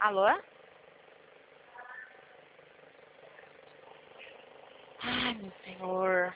Alô? Ai, meu senhor.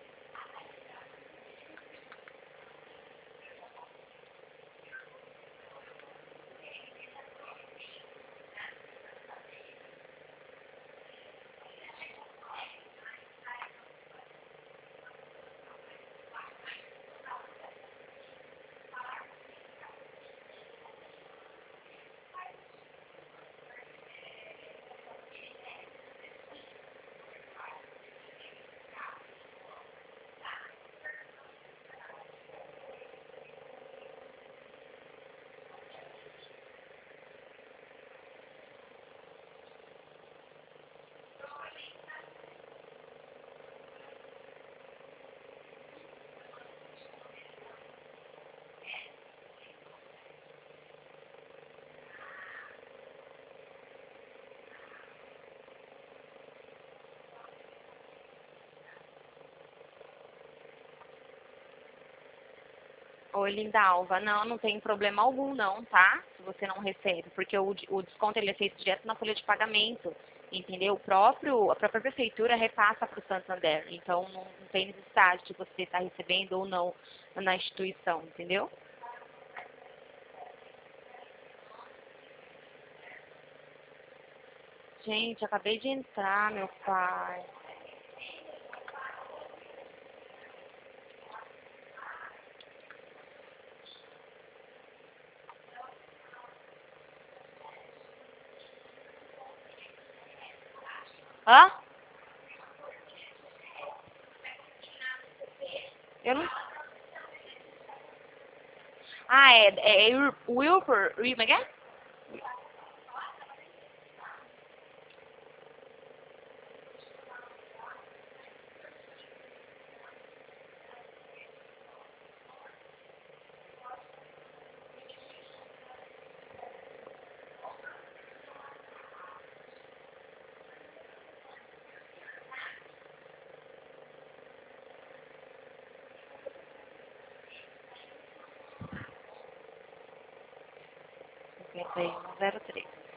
Oi, linda Alva. Não, não tem problema algum não, tá? Se você não recebe, porque o desconto ele é feito direto na folha de pagamento, entendeu? A própria prefeitura repassa para o Santander, então não tem necessidade de você estar recebendo ou não na instituição, entendeu? Gente, acabei de entrar, meu pai. Hã? Eu não... Ah, é Wilper, como é que é? Cinquenta e um zero três.